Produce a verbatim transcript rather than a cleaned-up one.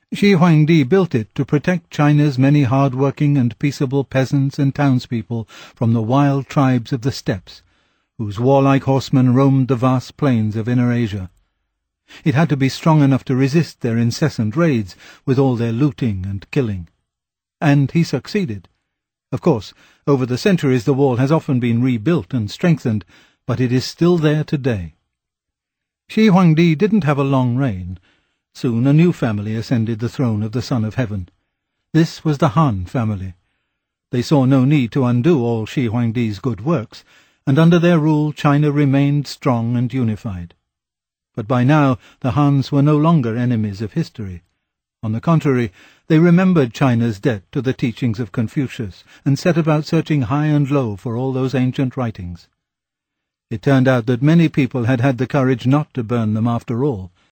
Shi Huangdi built it to protect China's many hard-working and peaceable peasants and townspeople from the wild tribes of the steppes, whose warlike horsemen roamed the vast plains of Inner Asia. It had to be strong enough to resist their incessant raids, with all their looting and killing. And he succeeded. Of course, over the centuries the wall has often been rebuilt and strengthened, but it is still there today. Shi Huangdi didn't have a long reign. Soon a new family ascended the throne of the Son of Heaven. This was the Han family. They saw no need to undo all Shi Huangdi's good works, and under their rule China remained strong and unified. But by now the Hans were no longer enemies of history. On the contrary, they remembered China's debt to the teachings of Confucius, and set about searching high and low for all those ancient writings. It turned out that many people had had the courage not to burn them after all,